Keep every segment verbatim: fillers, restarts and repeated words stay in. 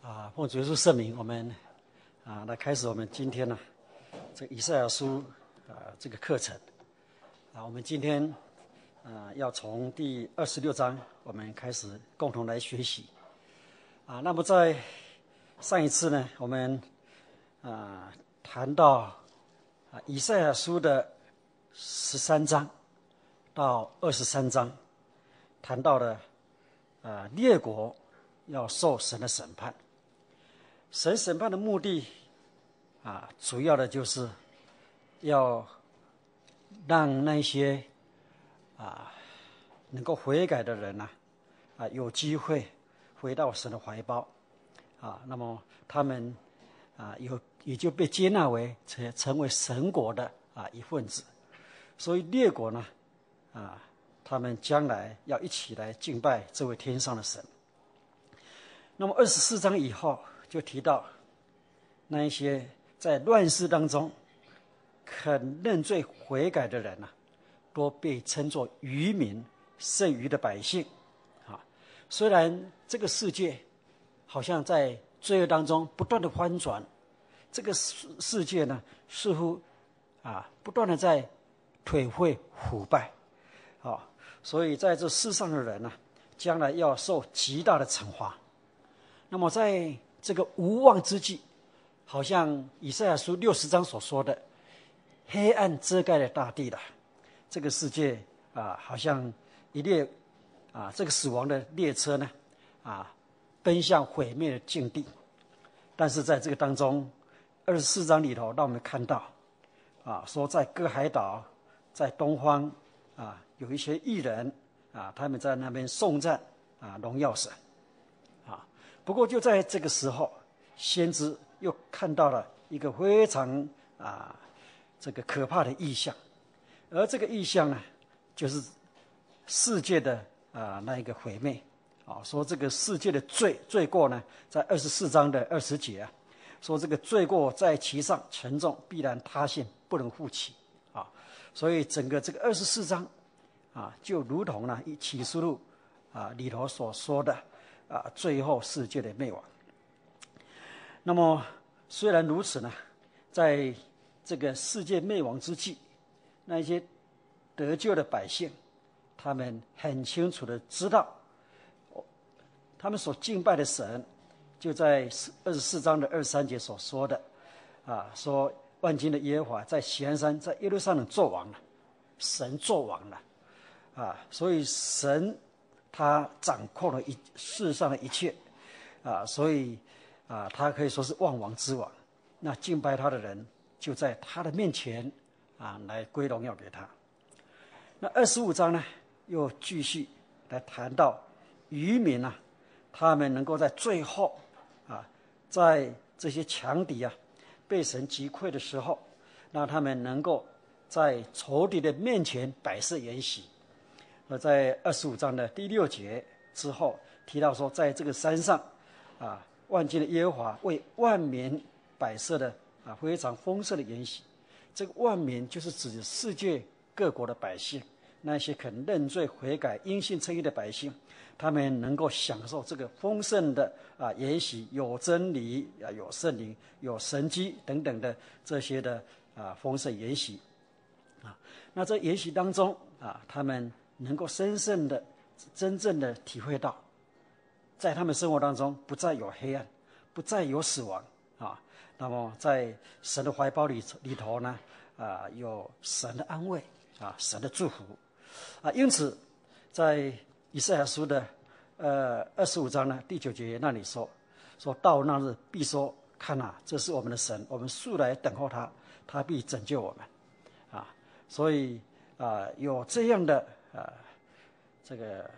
啊，奉主耶稣圣名，我们啊来开始我们今天呢、啊、这个以赛亚书啊这个课程啊，我们今天啊要从第二十六章我们开始共同来学习啊。那么在上一次呢，我们啊谈到啊以赛亚书的十三章到二十三章，谈到了啊列国要受神的审判。神审判的目的啊，主要的就是要让那些啊能够悔改的人呐 啊, 啊有机会回到神的怀抱啊，那么他们啊有也就被接纳为成成为神国的啊一份子。所以列国呢啊，他们将来要一起来敬拜这位天上的神。那么二十四章以后就提到那一些在乱世当中肯认罪悔改的人啊，都被称作愚民，剩余的百姓啊。虽然这个世界好像在罪恶当中不断的翻转，这个世世界呢似乎啊不断的在颓废腐败啊，所以在这世上的人呢、啊，将来要受极大的惩罚。那么在这个无望之际，好像以赛亚书六十章所说的，黑暗遮盖了大地了，这个世界啊，好像一列啊这个死亡的列车呢，啊奔向毁灭的境地。但是在这个当中，二十四章里头，让我们看到啊，说在各海岛，在东方啊，有一些义人啊，他们在那边颂赞啊，荣耀神。不过就在这个时候，先知又看到了一个非常啊这个可怕的异象，而这个异象呢，就是世界的啊那一个毁灭啊。说这个世界的罪罪过呢，在二十四章的二十节啊，说这个罪过在其上沉重，必然塌陷，不能复起啊。所以整个这个二十四章啊，就如同呢以启示录啊里头所说的。啊，最后世界的灭亡。那么虽然如此呢，在这个世界灭亡之际，那些得救的百姓，他们很清楚的知道，他们所敬拜的神，就在二十四章的二十三节所说的，啊，说万军的耶和华在锡安山，在耶路撒冷作王了，神作王了，啊，所以神。他掌控了一世上的一切，啊，所以啊，他可以说是万王之王。那敬拜他的人就在他的面前啊，来归荣耀给他。那二十五章呢，又继续来谈到渔民啊，他们能够在最后啊，在这些强敌啊被神击溃的时候，让他们能够在仇敌的面前摆设筵席。而在二十五章的第六节之后提到说，在这个山上啊，万军的耶和华为万民摆设的啊非常丰盛的筵席。这个万民就是指世界各国的百姓，那些肯认罪悔改因信称义的百姓，他们能够享受这个丰盛的啊筵席，有真理啊，有圣灵，有神迹等等的这些的啊丰盛筵席啊。那在筵席当中啊，他们能够深深的、真正的体会到，在他们生活当中不再有黑暗，不再有死亡啊。那么在神的怀抱里里头呢，啊，有神的安慰啊，神的祝福啊。因此，在以赛亚书的呃二十五章呢第九节那里说，说到那日必说，看啊，这是我们的神，我们素来等候他，他必拯救我们啊。所以啊，有这样的。啊，这个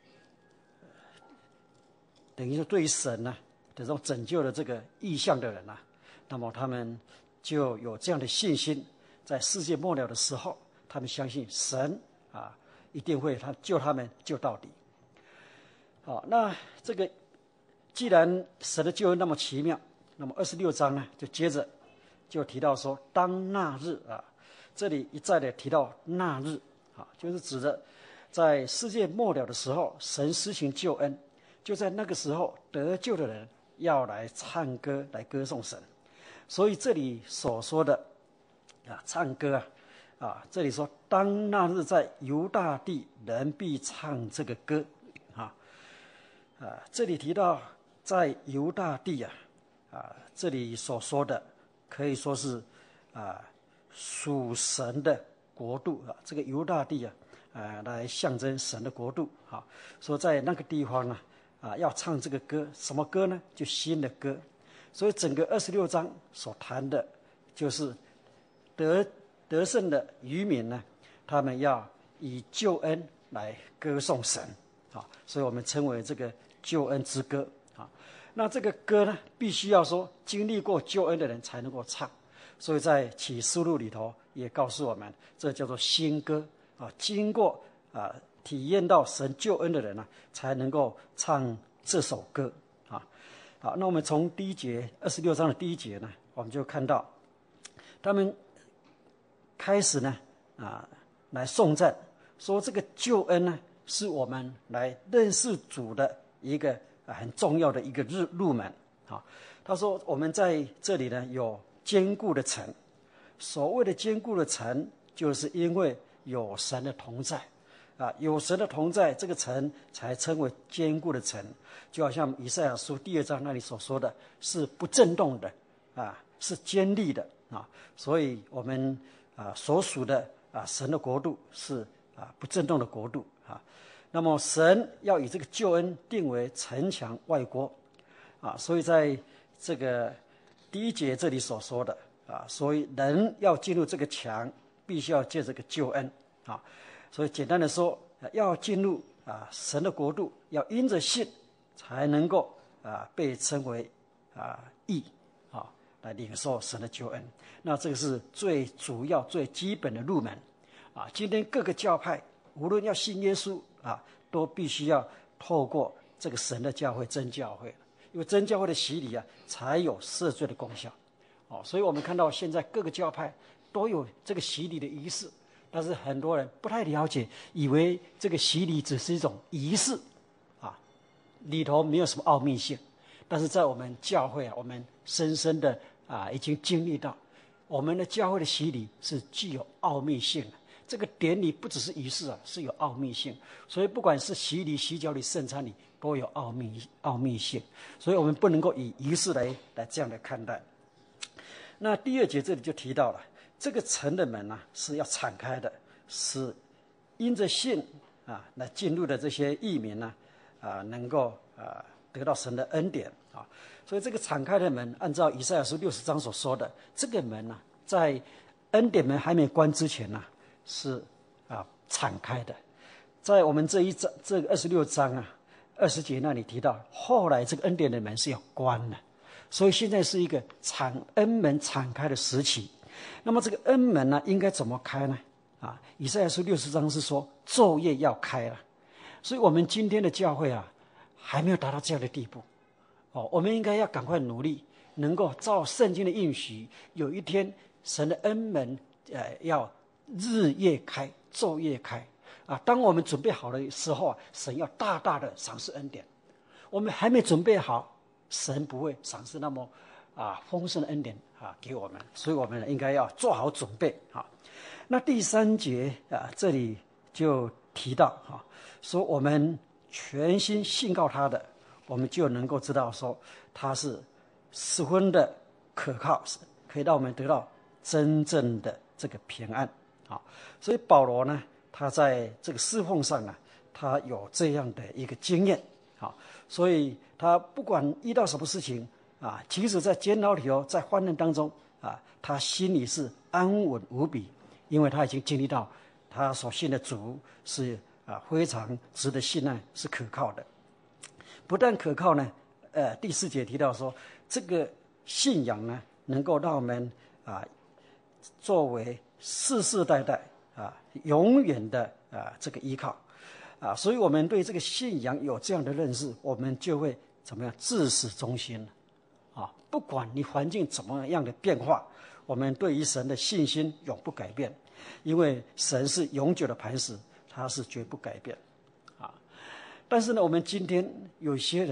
等于说对于神呢、啊、这种拯救的这个意向的人啊，那么他们就有这样的信心，在世界末了的时候，他们相信神啊一定会他救他们救到底。好，那这个既然神的救恩那么奇妙，那么二十六章呢就接着就提到说，当那日啊，这里一再的提到那日。啊，就是指的在世界末了的时候，神施行救恩，就在那个时候得救的人要来唱歌来歌颂神。所以这里所说的啊唱歌啊啊这里说当那日在犹大地人必唱这个歌啊啊这里提到在犹大地啊啊这里所说的可以说是啊属神的国度啊，这个犹大地啊啊来象征神的国度啊，说在那个地方呢啊要唱这个歌，什么歌呢？就新的歌。所以整个二十六章所谈的就是得得胜的渔民呢，他们要以救恩来歌颂神啊，所以我们称为这个救恩之歌啊。那这个歌呢，必须要说经历过救恩的人才能够唱，所以在启示录里头也告诉我们，这叫做新歌啊，经过啊体验到神救恩的人呢、啊，才能够唱这首歌啊。好，那我们从第一节二十六章的第一节呢，我们就看到他们开始呢啊来颂赞，说这个救恩呢是我们来认识主的一个很重要的一个入入门啊。他说我们在这里呢有坚固的城，所谓的坚固的城，就是因为有神的同在啊，有神的同在，这个城才称为坚固的城。就好像以赛亚书第二章那里所说的，是不震动的啊，是坚立的啊。所以我们啊所属的啊神的国度是啊不震动的国度啊。那么神要以这个救恩定为城墙外郭啊，所以在这个第一节这里所说的啊，所以人要进入这个墙，必须要借这个救恩啊。所以简单的说，要进入啊神的国度，要因着信才能够啊被称为啊义啊，来领受神的救恩。那这个是最主要、最基本的入门啊。今天各个教派无论要信耶稣啊，都必须要透过这个神的教会真教会，因为真教会的洗礼啊，才有赦罪的功效。哦，所以我们看到现在各个教派都有这个洗礼的仪式。但是很多人不太了解，以为这个洗礼只是一种仪式啊，里头没有什么奥秘性。但是在我们教会啊，我们深深的啊已经经历到，我们的教会的洗礼是具有奥秘性的。这个典礼不只是仪式啊，是有奥秘性。所以不管是洗礼、洗脚礼、圣餐礼，都有奥秘奥秘性。所以我们不能够以仪式来来这样来看待。那第二节这里就提到了。这个城的门呢、啊、是要敞开的，是因着信啊来进入的这些义民呢啊能够啊得到神的恩典啊，所以这个敞开的门，按照以赛亚书六十章所说的，这个门呢、啊、在恩典门还没关之前呢、啊、是啊敞开的，在我们这一章这个二十六章啊二十节那里提到，后来这个恩典的门是要关的，所以现在是一个敞恩门敞开的时期。那么这个恩门呢，应该怎么开呢？啊，以赛亚书六十章是说昼夜要开了，所以我们今天的教会啊，还没有达到这样的地步。哦，我们应该要赶快努力，能够照圣经的应许，有一天神的恩门，呃，要日夜开，昼夜开。啊，当我们准备好的时候啊，神要大大的赏赐恩典。我们还没准备好，神不会赏赐那么啊丰盛的恩典。啊，给我们，所以我们应该要做好准备啊。那第三节啊，这里就提到啊，说我们全心信靠他的，我们就能够知道说他是十分的可靠，可以让我们得到真正的这个平安啊。所以保罗呢，他在这个侍奉上呢，他有这样的一个经验啊，所以他不管遇到什么事情。啊，即使在监牢里头，在患难当中，啊，他心里是安稳无比，因为他已经经历到，他所信的主是啊非常值得信赖，是可靠的。不但可靠呢，呃，第四节提到说，这个信仰呢，能够让我们啊，作为世世代代啊永远的啊这个依靠，啊，所以我们对这个信仰有这样的认识，我们就会怎么样至死忠心。啊，不管你环境怎么样的变化，我们对于神的信心永不改变，因为神是永久的磐石，他是绝不改变。啊，但是呢，我们今天有些人呢，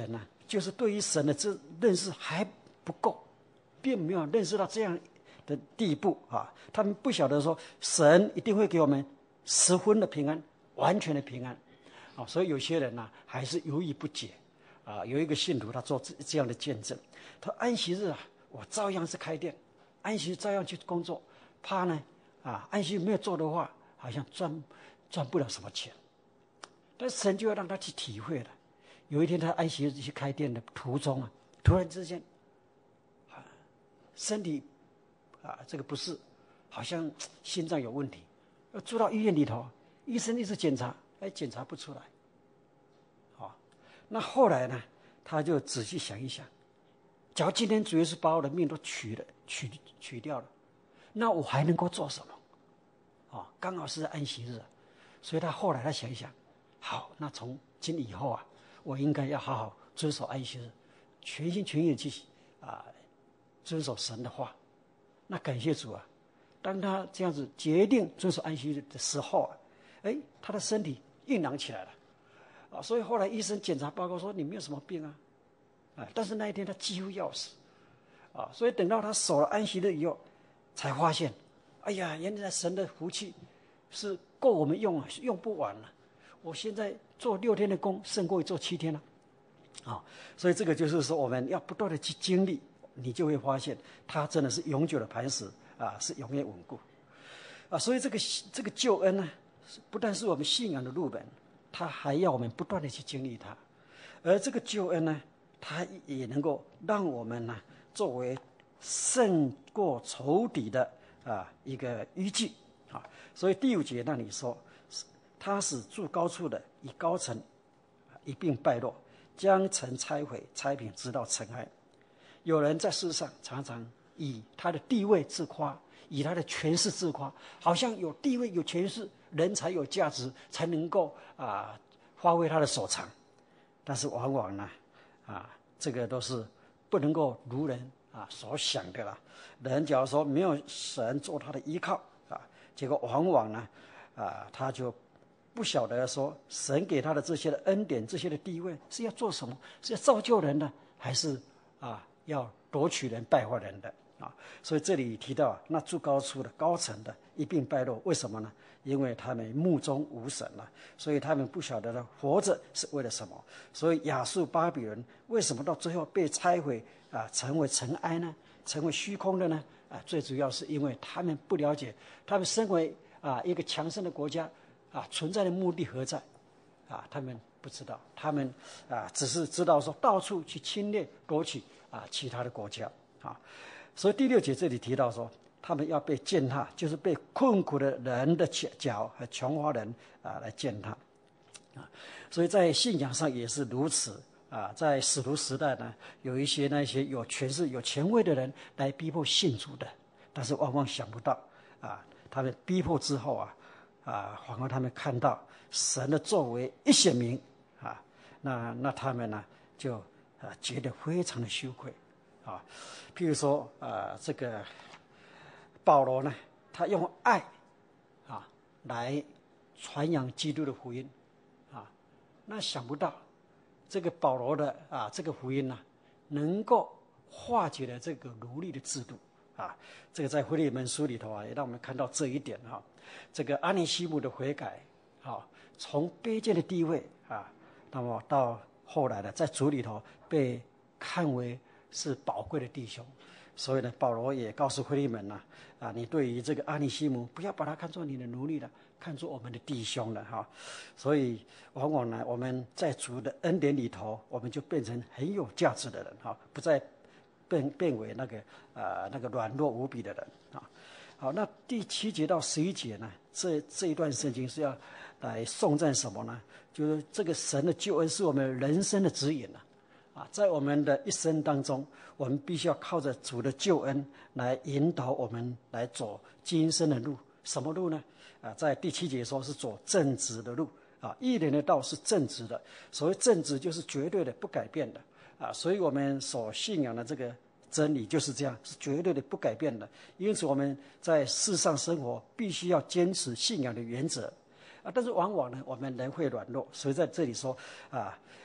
就是对于神的这认识还不够，并没有认识到这样的地步啊。他们不晓得说神一定会给我们十分的平安，完全的平安啊。所以有些人呢、啊、还是犹豫不解啊。有一个信徒他做这样的见证，他说安息日啊，我照样是开店，安息日照样去工作，怕呢啊安息日没有做的话，好像赚赚不了什么钱。但神就要让他去体会了。有一天他安息日去开店的途中啊，突然之间啊身体啊这个不适，好像心脏有问题，要住到医院里头，医生一直检查，哎检查不出来。好，那后来呢，他就仔细想一想，假如今天主耶稣把我的命都取了取取掉了，那我还能够做什么？啊，刚好是安息日，所以他后来他想一想，好，那从今以后啊，我应该要好好遵守安息日，全心全意去啊遵守神的话。那感谢主啊，当他这样子决定遵守安息日的时候啊，哎，他的身体硬朗起来了啊。所以后来医生检查报告说你没有什么病啊，啊，但是那一天他几乎要死啊。所以等到他守了安息日以后，才发现，哎呀，原来神的福气是够我们用啊，用不完了。我现在做六天的工，胜过于做七天了，啊，所以这个就是说，我们要不断的去经历，你就会发现，它真的是永久的磐石啊，是永远稳固，啊，所以这个这个救恩呢，不但是我们信仰的入门，它还要我们不断的去经历它，而这个救恩呢，它也能够让我们呢，作为胜过仇敌的啊一个依据啊，所以第五节那里说。他使住高处的以高层一并败落，将城拆毁，拆平直到尘埃。有人在世上常常以他的地位自夸，以他的权势自夸，好像有地位有权势，人才有价值，才能够啊发挥他的所长。但是往往呢，啊这个都是不能够如人啊所想的啦。人假如说没有神做他的依靠啊，结果往往呢，啊他就不晓得说神给他的这些的恩典，这些的地位是要做什么？是要造就人的，还是啊要夺取人、败坏人的啊？所以这里提到那住高处的、高层的一并败落，为什么呢？因为他们目中无神了，所以他们不晓得活着是为了什么。所以亚述、巴比伦为什么到最后被拆毁啊，成为尘埃呢？成为虚空的呢？啊，最主要是因为他们不了解，他们身为啊一个强盛的国家。啊，存在的目的何在？啊，他们不知道，他们啊，只是知道说到处去侵略、夺取啊其他的国家啊。所以第六节这里提到说，他们要被践踏，就是被困苦的人的脚和穷乏人啊来践踏啊。所以在信仰上也是如此啊。在使徒时代呢，有一些那些有权势、有权威的人来逼迫信主的，但是往往想不到啊，他们逼迫之后啊。啊，反而他们看到神的作为一显明啊，那那他们呢就啊觉得非常的羞愧啊。譬如说啊，这个保罗呢，他用爱啊来传扬基督的福音啊，那想不到这个保罗的啊这个福音呢、啊，能够化解了这个奴隶的制度啊。这个在腓利门书里头啊，也让我们看到这一点哈、啊。这个阿尼西姆的悔改，啊，从卑贱的地位啊，那么到后来呢，在主里头被看为是宝贵的弟兄，所以呢，保罗也告诉腓利门呐，啊，你对于这个阿尼西姆，不要把他看作你的奴隶了，看作我们的弟兄了哈。所以往往呢，我们在主的恩典里头，我们就变成很有价值的人哈，不再变变为那个啊、呃、那个软弱无比的人啊。好，那第七节到十一节呢？这这一段圣经是要来颂赞什么呢？就是这个神的救恩是我们人生的指引啊！啊，在我们的一生当中，我们必须要靠着主的救恩来引导我们来走今生的路。什么路呢？啊，在第七节说是走正直的路啊，义人的道是正直的。所谓正直，就是绝对的、不改变的啊。所以我们所信仰的这个真理就是这样，是绝对的不改变的。因此我们在世上生活必须要坚持信仰的原则啊。但是往往呢，我们人会软弱，所以在这里说啊，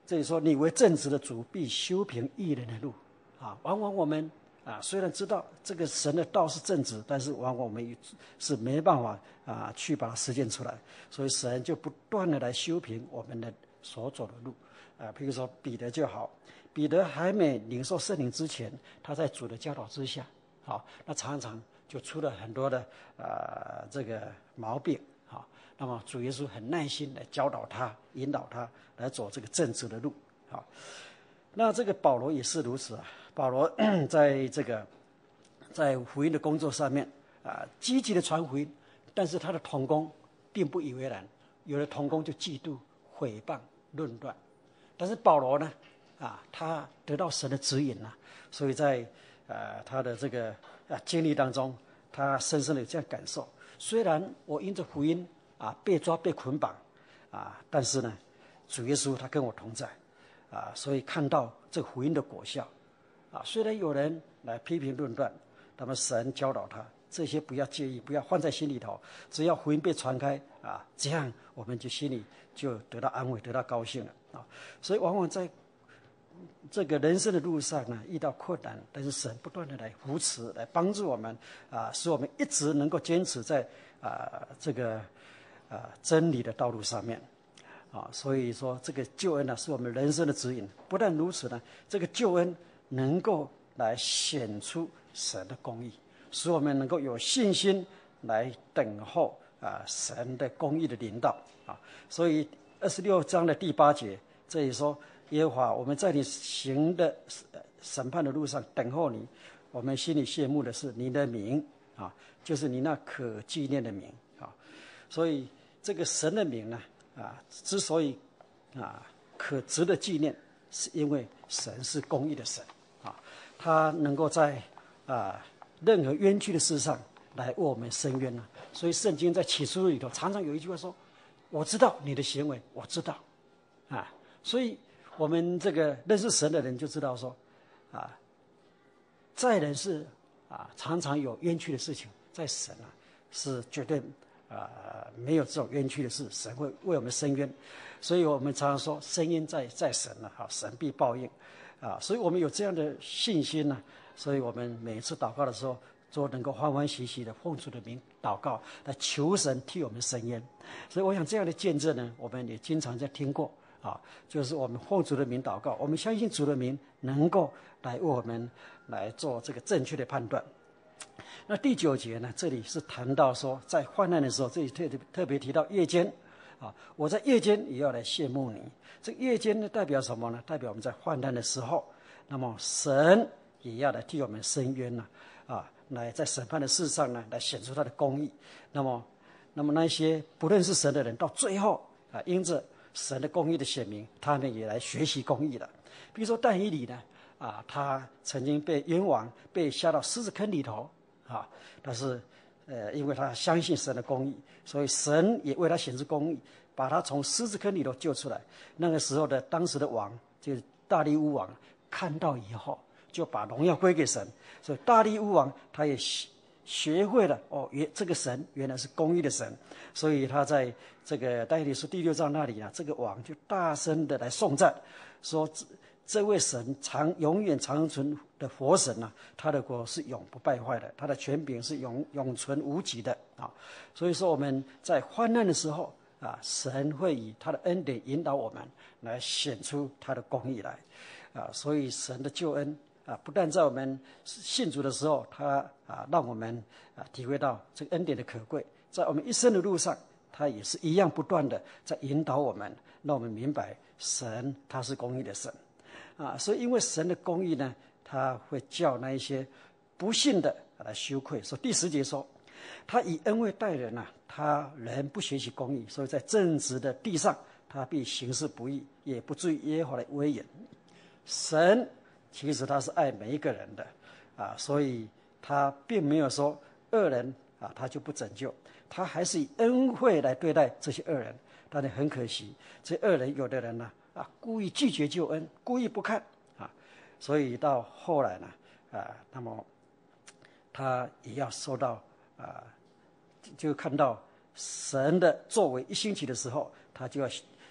这里说你为正直的主，必修平义人的路啊。往往我们啊，虽然知道这个神的道是正直，但是往往我们是没办法啊去把它实践出来，所以神就不断的来修平我们的所走的路啊。譬如说彼得就好，彼得还没领受圣灵之前，他在主的教导之下，好，那常常就出了很多的呃这个毛病，好，那么主耶稣很耐心来教导他，引导他来走这个正直的路，好。那这个保罗也是如此啊。保罗在这个在福音的工作上面啊，积极的传福音，但是他的同工并不以为然，有的同工就嫉妒、毁谤、论断。但是保罗呢，啊，他得到神的指引了、啊，所以在呃他的这个啊经历当中，他深深的有这样感受。虽然我因着福音啊被抓被捆绑啊，但是呢，主耶稣他跟我同在。啊，所以看到这福音的果效，啊，虽然有人来批评论断，那么神教导他，这些不要介意，不要放在心里头，只要福音被传开啊，这样我们就心里就得到安慰，得到高兴了啊。所以往往在这个人生的路上呢，遇到困难，但是神不断的来扶持，来帮助我们啊，使我们一直能够坚持在啊这个啊真理的道路上面。啊，所以说这个救恩呢，是我们人生的指引。不但如此呢，这个救恩能够来显出神的公义，使我们能够有信心来等候啊神的公义的领导啊。所以二十六章的第八节这里说：耶和华，我们在你行的审判的路上等候你，我们心里羡慕的是你的名啊，就是你那可纪念的名啊。所以这个神的名呢，啊，之所以啊可值得纪念，是因为神是公义的神啊，他能够在啊任何冤屈的事上来为我们伸冤啊。所以圣经在启示录里头常常有一句话说：我知道你的行为，我知道啊。所以我们这个认识神的人就知道说啊，在人是啊常常有冤屈的事情，在神啊是绝对啊、呃，没有这种冤屈的事，神会为我们伸冤，所以我们常常说，伸冤在在神了，好，神必报应，啊，所以我们有这样的信心呢，所以我们每一次祷告的时候，都能够欢欢喜喜的奉主的名祷告，来求神替我们伸冤。所以我想这样的见证呢，我们也经常在听过，啊，就是我们奉主的名祷告，我们相信主的名能够来为我们来做这个正确的判断。那第九节呢，这里是谈到说，在患难的时候，这里特特别提到夜间，啊，我在夜间也要来羡慕你。这个夜间呢，代表什么呢？代表我们在患难的时候，那么神也要来替我们伸冤呢，啊，来在审判的事上呢，来显出他的公义。那么，那么那些不认识神的人，到最后啊，因着神的公义的显明，他们也来学习公义了。比如说但以理呢，啊，他曾经被冤枉，被下到狮子坑里头。啊，但是，呃，因为他相信神的公义，所以神也为他显示公义，把他从狮子坑里头救出来。那个时候的当时的王就是大利乌王，看到以后就把荣耀归给神。所以大利乌王他也学学会了哦，原这个神原来是公义的神，所以他在这个但以理书第六章那里呢，这个王就大声的来颂赞，说这位神长永远长存的活神啊，他的国是永不败坏的，他的权柄是永永存无极的啊。所以说我们在患难的时候啊，神会以他的恩典引导我们，来显出他的公义来啊。所以神的救恩啊，不但在我们信主的时候，他啊让我们啊体会到这个恩典的可贵，在我们一生的路上，他也是一样不断的在引导我们，让我们明白神他是公义的神。啊，所以因为神的公义呢，他会叫那一些不信的来羞愧。说第十节说，他以恩惠待人啊，他人不学习公义，所以在正直的地上，他必行事不义，也不至于耶和华的威严。神其实他是爱每一个人的啊，所以他并没有说恶人啊他就不拯救，他还是以恩惠来对待这些恶人。但是很可惜，这恶人有的人呢啊，故意拒绝救恩，故意不看啊，所以到后来呢啊，那么他也要受到啊，就看到神的作为一兴起的时候，他就要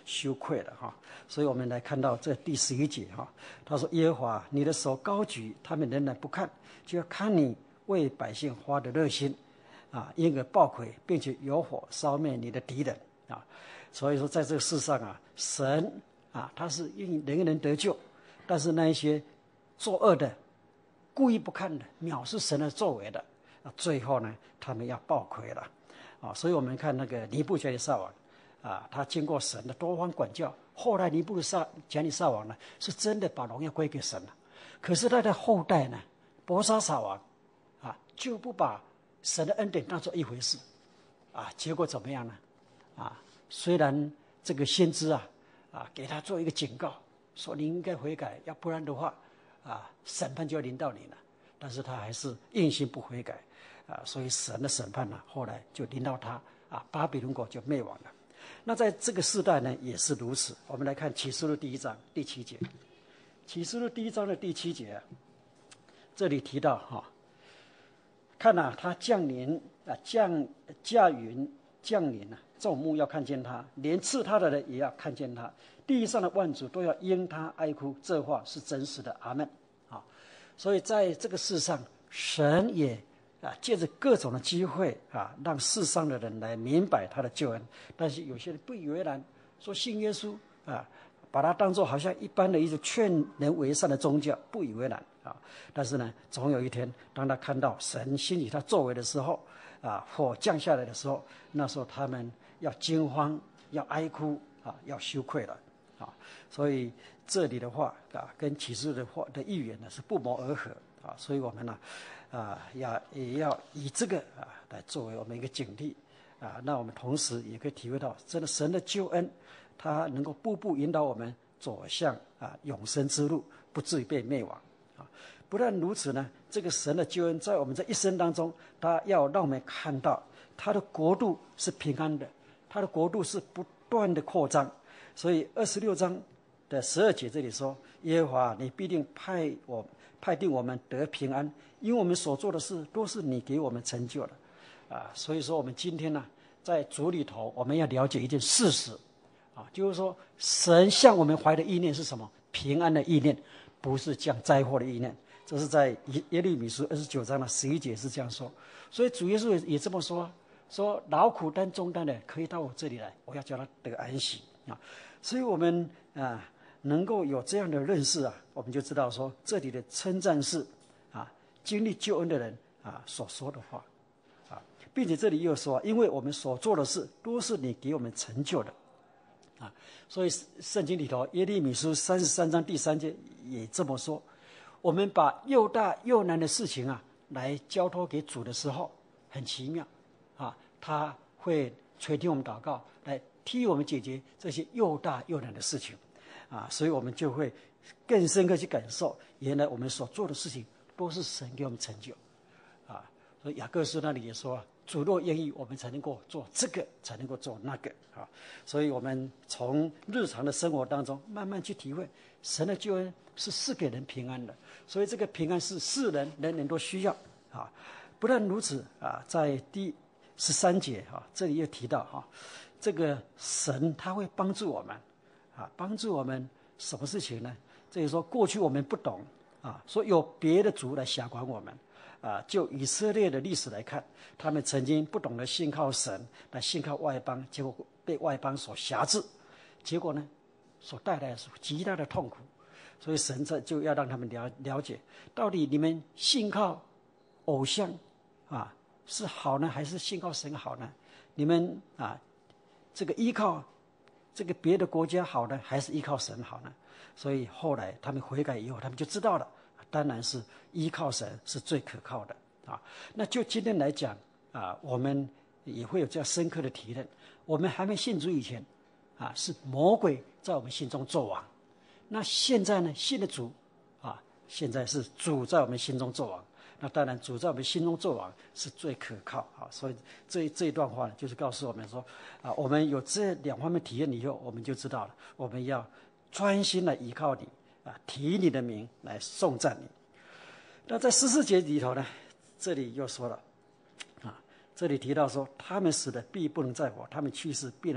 羞愧了哈。所以我们来看到这第十一节哈，他说：耶和华，你的手高举，他们仍然不看，就要看你为百姓发的热心啊，因而报悔，并且有火烧灭你的敌人啊。所以说，在这个世上啊，神啊，他是因人人得救，但是那一些作恶的、故意不看的、藐视神的作为的啊，最后呢，他们要报悔了啊。所以我们看那个尼布甲尼撒王啊，他经过神的多方管教，后来尼布甲尼撒王呢，是真的把荣耀归给神了。可是他的后代呢，伯沙撒王啊，就不把神的恩典当作一回事啊，结果怎么样呢？啊，虽然这个先知啊啊给他做一个警告，说你应该悔改，要不然的话啊，审判就要临到你了。但是他还是硬心不悔改啊，所以神的审判呢，后来就临到他啊，巴比伦国就灭亡了。那在这个世代呢，也是如此。我们来看启示录第一章第七节，启示录第一章的第七节、啊，这里提到哈、啊，看啊，他降临啊，降驾云降临啊，众目要看见他，连刺他的人也要看见他，地上的万族都要因他哀哭。这话是真实的，阿们。啊，所以在这个世上，神也啊借着各种的机会啊，让世上的人来明白他的救恩。但是有些人不以为然，说信耶稣啊，把它当作好像一般的一种劝人为善的宗教，不以为然啊。但是呢，总有一天，当他看到神兴起他作为的时候，啊，火降下来的时候，那时候他们要惊慌，要哀哭啊，要羞愧了啊。所以这里的话啊，跟启示的话的预言呢是不谋而合啊。所以我们呢啊，要也要以这个啊来作为我们一个警惕啊。那我们同时也可以体会到，真的神的救恩，他能够步步引导我们走向啊永生之路，不至于被灭亡啊。不但如此呢，这个神的救恩在我们这一生当中，他要让我们看到他的国度是平安的，他的国度是不断的扩张。所以二十六章的十二节这里说：耶和华，你必定派我派定我们得平安，因为我们所做的事都是你给我们成就的啊。所以说我们今天呢，在主里头，我们要了解一件事实啊，就是说神向我们怀的意念是什么？平安的意念，不是降灾祸的意念。这是在耶利米书二十九章的十一节是这样说。所以主耶稣也这么说，说劳苦担重担的可以到我这里来，我要叫他得安息啊。所以我们啊能够有这样的认识啊，我们就知道说这里的称赞是啊经历救恩的人啊所说的话啊，并且这里又说，因为我们所做的事都是你给我们成就的啊。所以圣经里头耶利米书三十三章第三节也这么说。我们把又大又难的事情啊，来交托给主的时候，很奇妙，啊，他会垂听我们祷告，来替我们解决这些又大又难的事情，啊，所以我们就会更深刻去感受，原来我们所做的事情都是神给我们成就，啊，所以雅各书那里也说，主若愿意，我们才能够做这个，才能够做那个，啊，所以我们从日常的生活当中慢慢去体会，神的救恩是赐给人平安的。所以这个平安是世人人人都需要啊。不但如此啊，在第十三节啊，这里又提到哈、啊，这个神他会帮助我们啊，帮助我们什么事情呢？这里说过去我们不懂啊，说有别的族来辖管我们啊。就以色列的历史来看，他们曾经不懂得信靠神，来信靠外邦，结果被外邦所辖制，结果呢，所带来的是极大的痛苦。所以神这就要让他们了了解，到底你们信靠偶像啊是好呢，还是信靠神好呢？你们啊这个依靠这个别的国家好呢，还是依靠神好呢？所以后来他们悔改以后，他们就知道了，当然是依靠神是最可靠的啊。那就今天来讲啊，我们也会有这样深刻的体认。我们还没信主以前啊，是魔鬼在我们心中作王。那现在呢，信的主啊，现在是主在我们心中作王。那当然主在我们心中作王是最可靠啊。所以这这一段话呢，就是告诉我们说啊，我们有这两方面体验以后，我们就知道了，我们要专心来依靠你啊，提你的名来颂赞你。那在十四节里头呢，这里又说了啊，这里提到说，他们死的必不能再活，他们去世必能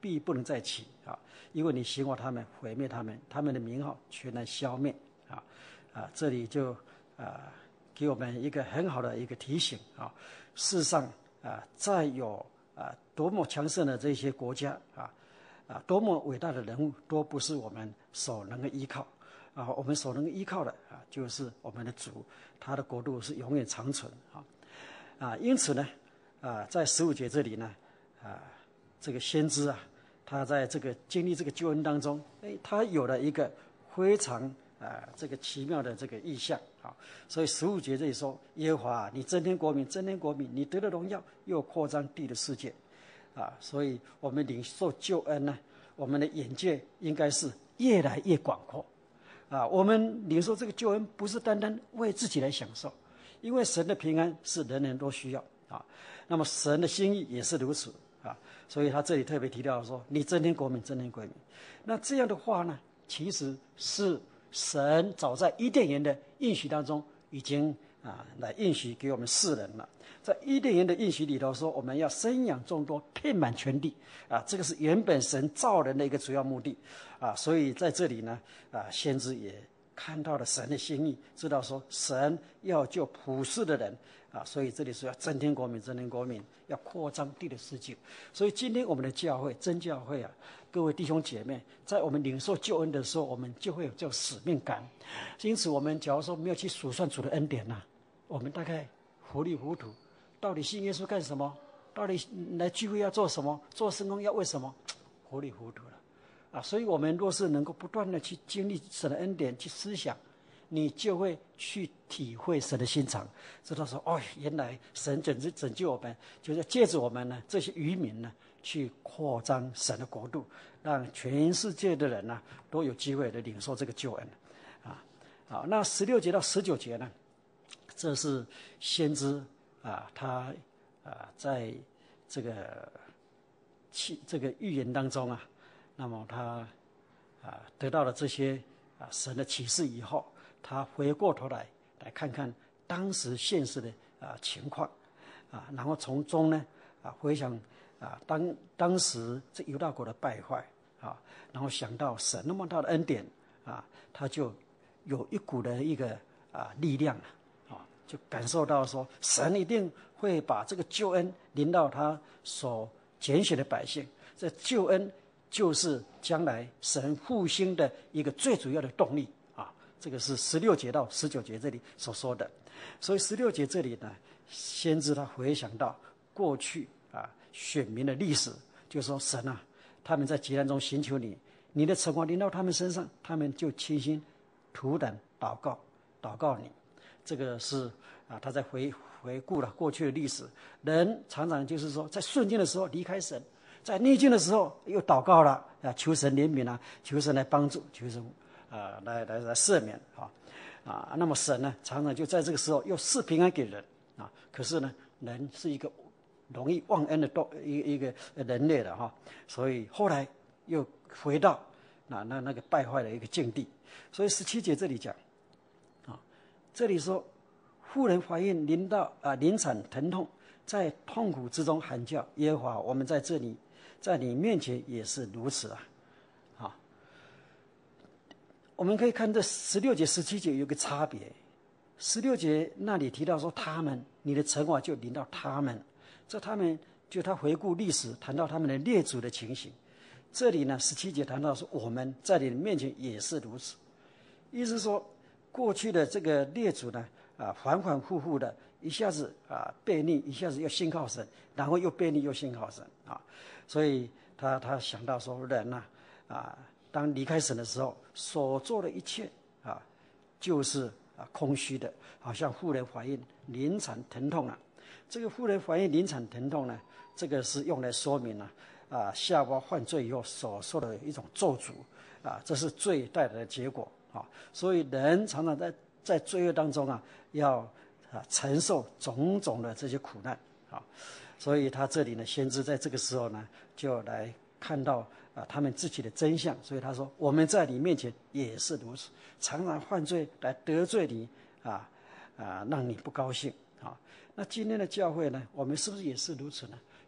必不能再起啊，因为你刑罚他们，毁灭他们，他们的名号全然消灭啊啊！这里就啊给我们一个很好的一个提醒啊，世上啊再有啊多么强盛的这些国家啊啊多么伟大的人物，都不是我们所能够依靠。啊，我们所能依靠的啊，就是我们的主，他的国度是永远长存啊啊！因此呢，啊，在十五节这里呢，啊，这个先知啊，他在这个经历这个救恩当中，哎，他有了一个非常啊这个奇妙的这个意象啊，所以十五节这里说，耶和华，你增添国民，增添国民，你得了荣耀，又扩张地的世界，啊，所以我们领受救恩呢，我们的眼界应该是越来越广阔。啊，我们领受这个救恩不是单单为自己来享受，因为神的平安是人人都需要啊。那么神的心意也是如此啊，所以他这里特别提到说：“你增添国民，增添国民。”那这样的话呢，其实是神早在伊甸园的应许当中已经啊来应许给我们世人了。在伊甸园的应许里头说，我们要生养众多，遍满全地啊，这个是原本神造人的一个主要目的啊。所以在这里呢，啊，先知也看到了神的心意，知道说神要救普世的人啊，所以这里说要增添国民，增添国民，要扩张地的世界。所以今天我们的教会真教会啊，各位弟兄姐妹，在我们领受救恩的时候，我们就会有这种使命感。因此，我们假如说没有去数算主的恩典呐、啊，我们大概糊里糊涂。到底信耶稣干什么？到底来聚会要做什么？做圣工要为什么？糊里糊涂了啊！所以我们若是能够不断的去经历神的恩典，去思想，你就会去体会神的心肠，知道说哦，原来神拯救拯救我们，就是借着我们呢这些渔民呢，去扩张神的国度，让全世界的人呢都有机会来领受这个救恩啊！好，那十六节到十九节呢，这是先知。啊，他啊，在这个启这个预言当中啊，那么他啊得到了这些啊神的启示以后，他回过头来来看看当时现实的啊情况啊，然后从中呢啊回想啊当当时这犹大国的败坏啊，然后想到神那么大的恩典啊，他就有一股的一个啊力量啊。就感受到说，神一定会把这个救恩临到他所拣选的百姓。这救恩就是将来神复兴的一个最主要的动力啊！这个是十六节到十九节这里所说的。所以十六节这里呢，先知他回想到过去啊选民的历史，就说神啊，他们在急难中寻求你，你的惩罚临到他们身上，他们就倾心吐胆祷告，祷告你。这个是啊，他在回回顾了过去的历史。人常常就是说，在顺境的时候离开神，在逆境的时候又祷告了啊，求神怜悯啊，求神来帮助，求神啊来来来赦免啊啊。那么神呢，常常就在这个时候又赐平安给人啊。可是呢，人是一个容易忘恩的动一一个人类的哈，所以后来又回到那那那个败坏的一个境地。所以十七节这里讲。这里说，妇人怀孕临到啊临产疼痛，在痛苦之中喊叫耶和华，我们在这里，在你面前也是如此啊！啊，我们可以看这十六节、十七节有个差别。十六节那里提到说他们，你的惩罚就临到他们，这他们就他回顾历史，谈到他们的列祖的情形。这里呢，十七节谈到说我们在你的面前也是如此，意思说。过去的这个列祖呢，啊，反反复复的，一下子啊悖逆，一下子又信靠神，然后又悖逆又信靠神啊，所以他他想到说人呐，啊，啊，当离开神的时候，所做的一切啊，就是啊空虚的，好像妇人怀孕临产疼痛啊。这个妇人怀孕临产疼痛呢，这个是用来说明呢，啊，夏娃犯罪以后所受的一种咒诅啊，这是罪带来的结果。啊，所以人常常在在罪恶当中啊，要啊承受种种的这些苦难啊，所以他这里呢，先知在这个时候呢，就来看到啊他们自己的真相，所以他说我们在你面前也是如此，常常犯罪来得罪你啊啊，让你不高兴啊。那今天的教会呢，我们是不是也是如此呢？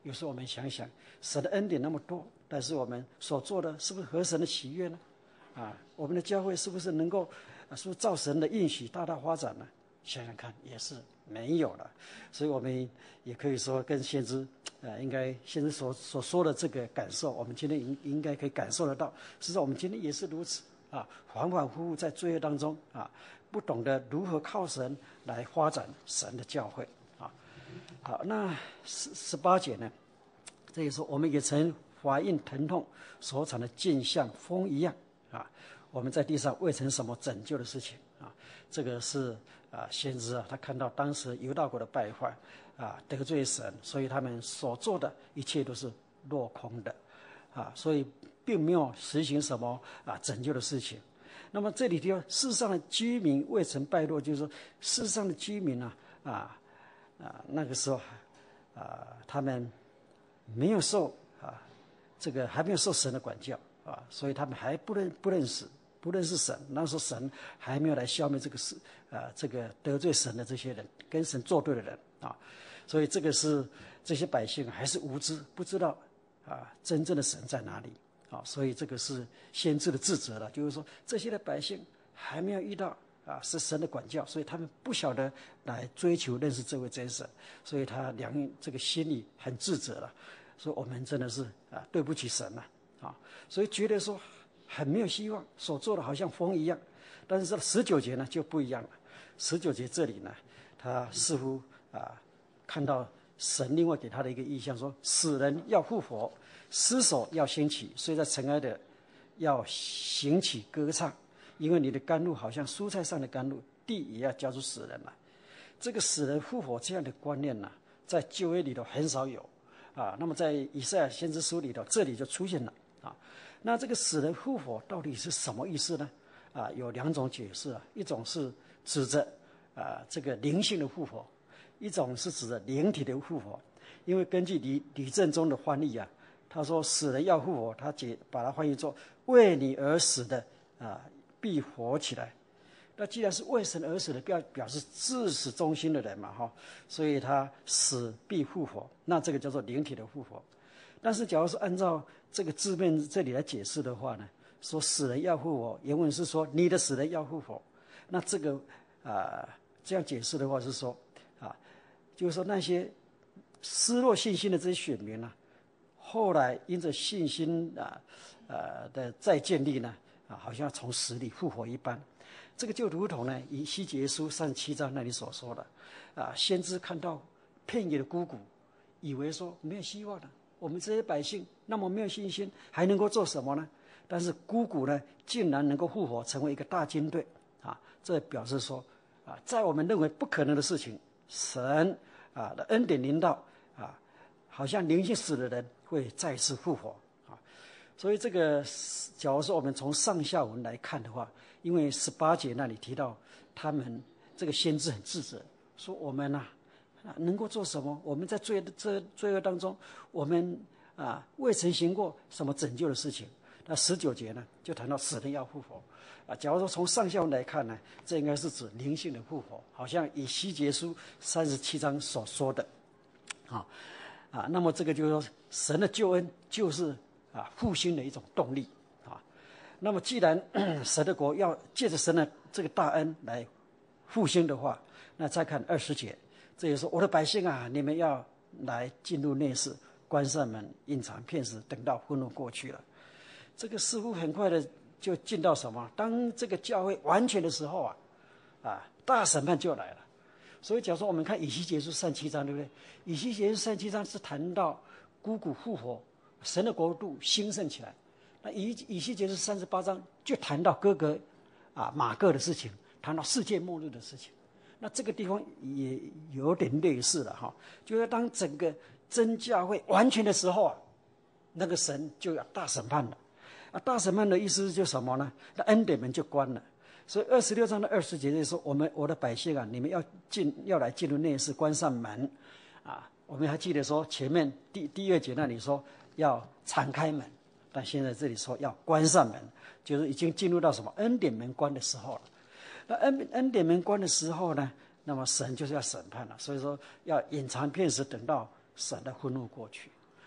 有时候我们想想，神的恩典那么多，但是我们所做的是不是合神的喜悦呢？啊，我们的教会是不是能够，啊，是不是照神的应许大大发展呢？想想看，也是没有了。所以我们也可以说，跟先知，呃，应该先知所所说的这个感受，我们今天应应该可以感受得到。事实上，我们今天也是如此啊，反反复复在罪恶当中啊，不懂得如何靠神来发展神的教会啊。好，那十十八节呢？这也说，我们也曾怀孕疼痛所产的镜像风一样啊，我们在地上未曾什么拯救的事情啊。这个是啊，先知啊，他看到当时犹大国的败坏啊，得罪神，所以他们所做的一切都是落空的啊，所以并没有实行什么啊拯救的事情。那么这里头世上的居民未曾败落，就是说世上的居民啊啊啊那个时候啊他们没有受啊这个还没有受神的管教啊，所以他们还不认不认识不认识神。那时候神还没有来消灭这个事啊这个得罪神的这些人，跟神作对的人啊，所以这个是这些百姓还是无知，不知道啊真正的神在哪里。啊，所以这个是先知的自责了，就是说这些的百姓还没有遇到啊是神的管教，所以他们不晓得来追求认识这位真神，所以他良这个心里很自责了，说我们真的是啊对不起神了啊，所以觉得说很没有希望，所做的好像风一样。但是这十九节呢就不一样了，十九节这里呢，他似乎啊看到神另外给他的一个意象，说死人要复活，尸首要兴起，所以在尘埃的要兴起歌唱，因为你的甘露好像蔬菜上的甘露，地也要交出死人来。这个死人复活这样的观念呢、啊，在旧约里头很少有啊。那么在以赛亚先知书里头，这里就出现了啊。那这个死人复活到底是什么意思呢？啊，有两种解释啊，一种是指着啊这个灵性的复活，一种是指着灵体的复活。因为根据李李正中的翻译啊。他说死人要复活，他解把它翻译作为你而死的啊必活起来。那既然是为神而死的，表表示至死忠心的人嘛哈，所以他死必复活，那这个叫做灵体的复活。但是假如是按照这个字面这里来解释的话呢，说死人要复活，原文是说你的死人要复活，那这个啊这样解释的话是说啊，就是说那些失落信心的这些选民呢、啊。后来因着信心啊，呃的再建立呢，啊，好像从死里复活一般。这个就如同呢，以西结书三十七章那里所说的，啊，先知看到片野的枯骨，以为说没有希望了。我们这些百姓那么没有信心，还能够做什么呢？但是枯骨呢，竟然能够复活，成为一个大军队啊！这表示说，啊，在我们认为不可能的事情，神啊的恩典临到啊，好像灵性死的人。会再次复活啊，所以这个，假如说我们从上下文来看的话，因为十八节那里提到他们这个先知很自责，说我们呐、啊，能够做什么？我们在罪这罪恶当中，我们啊未曾行过什么拯救的事情。那十九节呢，就谈到死人要复活啊。假如说从上下文来看呢，这应该是指灵性的复活，好像以西结书三十七章所说的啊。啊，那么这个就是说，神的救恩就是啊复兴的一种动力啊。那么既然神的国要借着神的这个大恩来复兴的话，那再看二十节，这也说我的百姓啊，你们要来进入内室，关上门，隐藏片时，等到愤怒过去了。这个似乎很快的就进到什么？当这个教会完全的时候啊，啊，大审判就来了。所以，假如说我们看以西结书三七章，对不对？以西结书三七章是谈到枯骨复活，神的国度兴盛起来。那以以西结书三十八章就谈到哥哥啊马各的事情，谈到世界末日的事情。那这个地方也有点类似了哈，就是当整个真教会完全的时候啊，那个神就要大审判了。啊，大审判的意思就是什么呢？那恩典门就关了。所以二十六章的二十节就说，我们我的百姓啊，你们要进要来进入内室，关上门啊。我们还记得说前面第第二节那里说要敞开门，但现在这里说要关上门，就是已经进入到什么恩典门关的时候了。那恩恩典门关的时候呢，那么神就是要审判了，所以说要隐藏片时，等到神的愤怒过去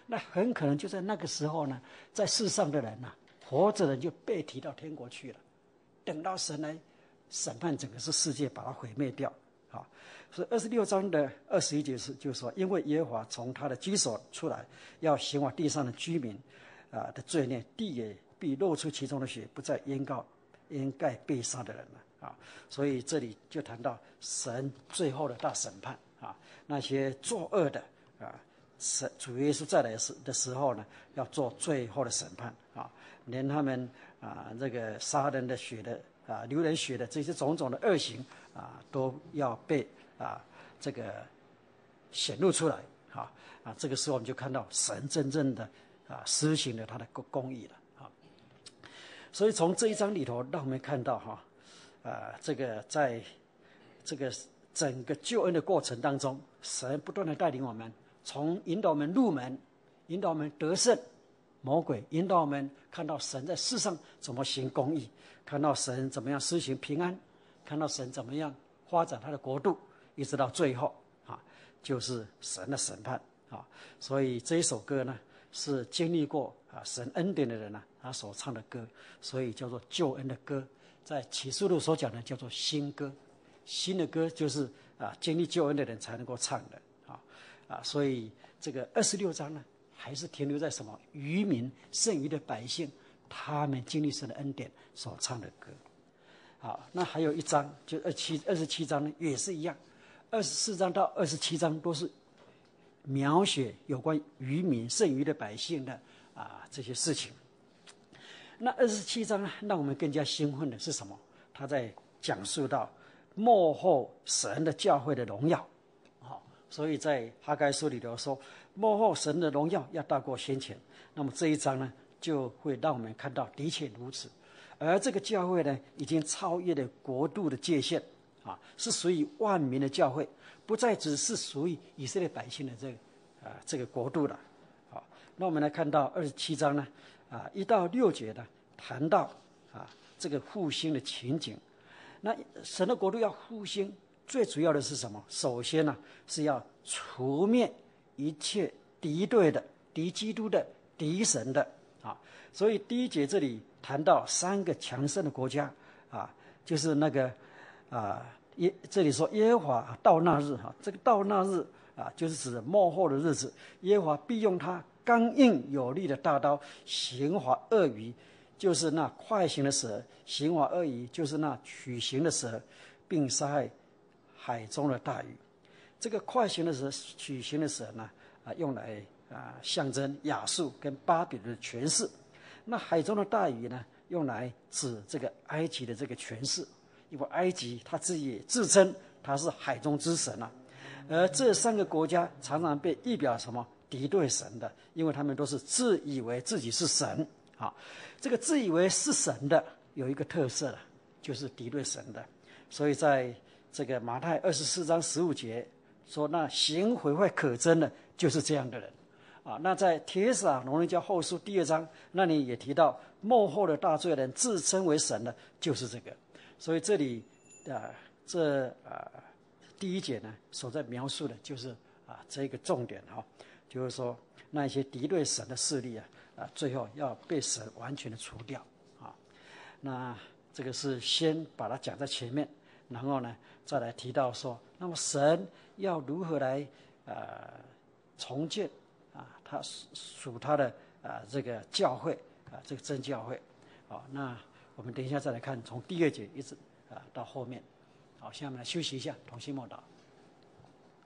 那很可能就在那个时候呢，在世上的人呐、啊，活着的人就被提到天国去了，等到神来审判整个是世界，把它毁灭掉。啊，所以二十六章的二十一节是，就是说，因为耶和华从他的居所出来，要刑罚地上的居民，啊的罪孽，地也必露出其中的血，不再淹告掩盖被杀的人了。啊，所以这里就谈到神最后的大审判啊，那些作恶的啊，神主耶稣再来时的时候呢，要做最后的审判啊，连他们啊这个杀人的血的啊流人血的这些种种的恶行啊，都要被啊这个显露出来啊啊，这个时候我们就看到神真正的啊施行了他的公公义了啊，所以从这一章里头，让我们看到哈。啊，这个在这个整个救恩的过程当中，神不断的带领我们，从引导我们入门，引导我们得胜魔鬼，引导我们看到神在世上怎么行公义，看到神怎么样施行平安，看到神怎么样发展他的国度，一直到最后啊，就是神的审判啊。所以这一首歌呢，是经历过啊神恩典的人呢、啊，他所唱的歌，所以叫做救恩的歌。在启示录所讲的叫做新歌，新的歌就是啊经历救恩的人才能够唱的啊啊，所以这个二十六章呢，还是停留在什么渔民剩余的百姓，他们经历神的恩典所唱的歌。好，那还有一章就二七二十七章呢，也是一样，二十四章到二十七章都是描写有关渔民剩余的百姓的啊这些事情。那二十七章呢，让我们更加兴奋的是什么？他在讲述到末后神的教会的荣耀，好，所以在哈该书里头说，末后神的荣耀要大过先前。那么这一章呢，就会让我们看到的确如此。而这个教会呢，已经超越了国度的界限，啊，是属于万民的教会，不再只是属于以色列百姓的这个啊这个国度了。好，那我们来看到二十七章呢。啊，一到六节呢，谈到啊这个复兴的情景。那神的国度要复兴，最主要的是什么？首先呢，是要除灭一切敌对的、敌基督的、敌神的啊。所以第一节这里谈到三个强盛的国家啊，就是那个啊耶，这里说耶和华到那日哈，这个到那日啊，就是指末后的日子，耶和华必用他刚硬有力的大刀刑罚鳄鱼，就是那快行的蛇；刑罚鳄鱼，就是那曲行的蛇，并杀害海中的大鱼。这个快行的蛇、曲行的蛇呢，啊，用来啊象征亚述跟巴比伦的权势；那海中的大鱼呢，用来指这个埃及的这个权势，因为埃及他自己也自称他是海中之神啊。而这三个国家常常被译表什么？敌对神的，因为他们都是自以为自己是神。好，这个自以为是神的有一个特色了，就是敌对神的。所以在这个马太二十四章十五节说，那行毁坏可憎的，就是这样的人。啊，那在帖撒罗尼迦后书第二章那里也提到，末后的大罪人自称为神的，就是这个。所以这里啊，这啊第一节呢，所在描述的就是啊这个重点哈。就是说，那一些敌对神的势力啊，啊，最后要被神完全的除掉啊。那这个是先把它讲在前面，然后呢，再来提到说，那么神要如何来呃重建啊，他属他的啊这个教会啊，这个真教会啊。那我们等一下再来看，从第二节一直啊到后面。好，现在我们来休息一下，同心默祷。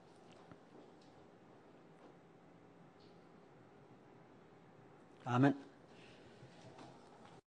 阿们。